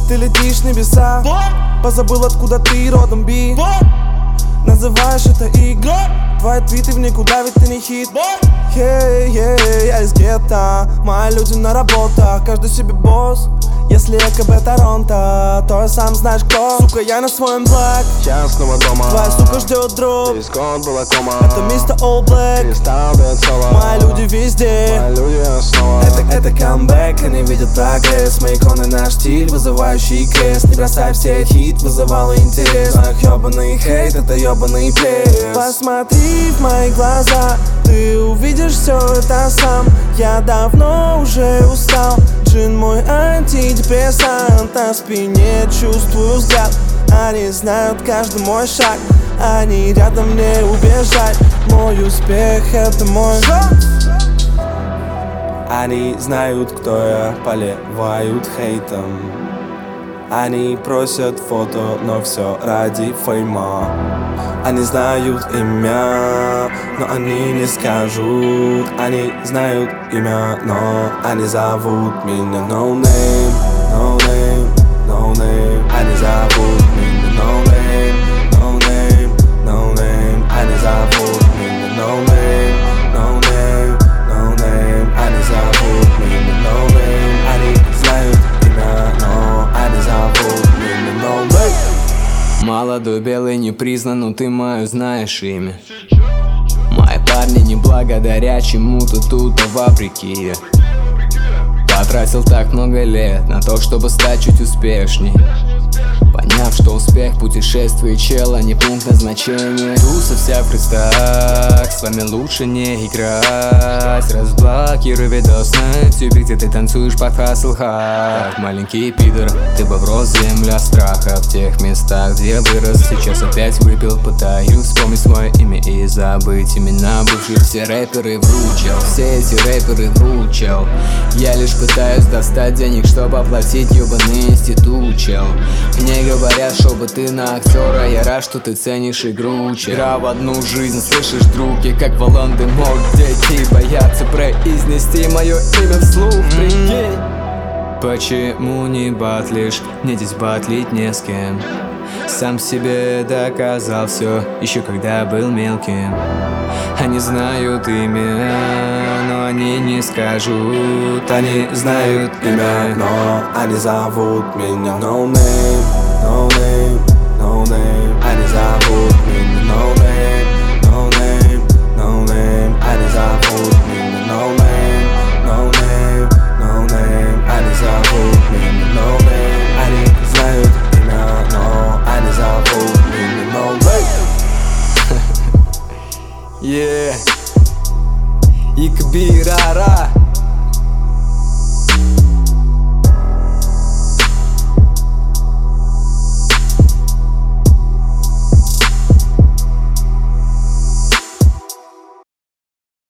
Ты летишь в небеса, позабыл, откуда ты родом, би. Называешь это игрой, твои твиты в никуда, ведь ты не хит. Я из гетто, мои люди на работах, каждый себе босс. Если ЭКБ Торонто, то сам знаешь кто. Сука, я на своем блэк, сейчас снова дома. твоя сука ждет друг. Весь год была кома. Это мистер All Black, Перестал дать соло. мои люди везде. Мои люди снова. Это камбэк, они видят прогресс. Мои иконы наш стиль, вызывающий крест. Не бросай все хит, вызывал интерес. Ах, ёбаный хейт, это ёбаный пресс. Посмотри в мои глаза, ты увидишь все это сам. Я давно уже устал. Джин мой антидепрессант, на спине чувствую взгляд. Они знают каждый мой шаг, они рядом, не убежать. Мой успех — это мой шанс. Они знают, кто я, поливают хейтом. Они просят фото, но все ради фейма. Они знают имя, но они не скажут. Они знают имя, но они зовут меня no name, no name, no name. Они зовут меня no name, no name, no name. Они зовут меня no name, no name, no name. Они зовут меня no name. Они знают имя, но они зовут меня no name. Молодой, белый, не признан, но ты мою знаешь имя. Мои парни не благодаря чему-то тут, а вопреки. Потратил так много лет на то, чтобы стать чуть успешней. Поняв, что успех путешествия чела не пункт назначения. Туса вся в крестах, с вами лучше не играть. Разблокируй видос на ютубе, где ты танцуешь под хасл хат. Маленький пидор, ты бы врос земля страха. В тех местах, где вырос, сейчас опять выпил. Пытаюсь вспомнить свое имя и забыть имена бывших. Все рэперы вручил, все эти рэперы вручил. Я лишь пытаюсь достать денег, чтобы оплатить ёбаный институт, чел. Мне говорят, чтобы ты на актера. Я рад, что ты ценишь игру, чел. Игра в одну жизнь, слышишь, друг? И как Волан-де-Морт, дети боятся произнести мое имя вслух, прикинь. Почему не батлишь? Мне здесь батлить не с кем. Сам себе доказал все, еще когда был мелким. Они знают имя, но они не скажут. Они знают имя, но они зовут меня no name, no name, no name. Они зовут меня no name, no name, no name. Они зовут меня no name, no name, no name. Они зовут меня no name. Они знают имя, но они зовут меня no name. Yeah. Икбирара.